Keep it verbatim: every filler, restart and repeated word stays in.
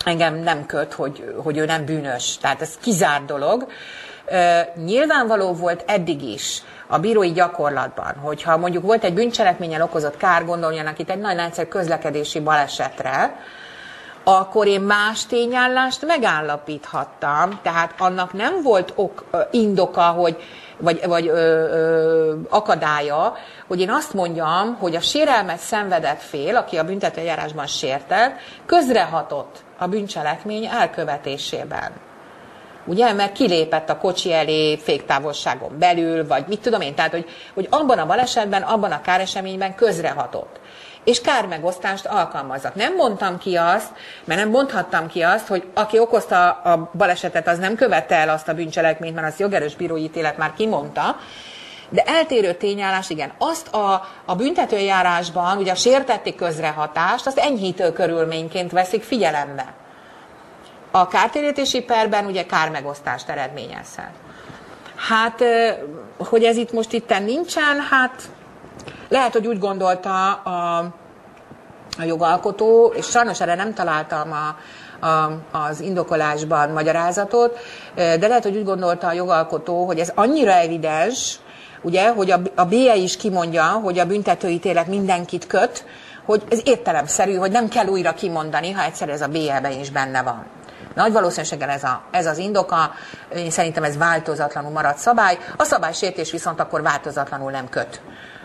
engem nem köt, hogy, hogy ő nem bűnös. Tehát ez kizárt dolog. Nyilvánvaló volt eddig is a bírói gyakorlatban, hogyha mondjuk volt egy bűncselekménnyel okozott kár, gondoljanak itt egy nagyon egyszerű közlekedési balesetre, akkor én más tényállást megállapíthattam, tehát annak nem volt ok, indoka, hogy, vagy, vagy ö, ö, akadálya, hogy én azt mondjam, hogy a sérelmet szenvedett fél, aki a büntetőeljárásban sértett, közrehatott a bűncselekmény elkövetésében. Ugye, mert kilépett a kocsi elé féktávolságon belül, vagy mit tudom én, tehát, hogy, hogy abban a balesetben, abban a káreseményben közrehatott. És kármegosztást alkalmazott. Nem mondtam ki azt, mert nem mondhattam ki azt, hogy aki okozta a balesetet, az nem követte el azt a bűncselekményt, mert azt jogerős bírói ítélet már kimondta, de eltérő tényállás, igen, azt a, a büntetőeljárásban, ugye a sértetti közrehatást, azt enyhítő körülményként veszik figyelembe. A kártérítési perben ugye kármegosztást eredményezhet. Hát, hogy ez itt most itten nincsen, hát lehet, hogy úgy gondolta a, a jogalkotó, és sajnos erre nem találtam a, a, az indokolásban magyarázatot, de lehet, hogy úgy gondolta a jogalkotó, hogy ez annyira evidens, ugye, hogy a, a bé e is kimondja, hogy a büntetőítélet mindenkit köt, hogy ez értelemszerű, hogy nem kell újra kimondani, ha egyszer ez a bé e-ben is benne van. Nagy valószínűséggel ez, a, ez az indoka, én szerintem ez változatlanul maradt szabály, a szabálysértés viszont akkor változatlanul nem köt.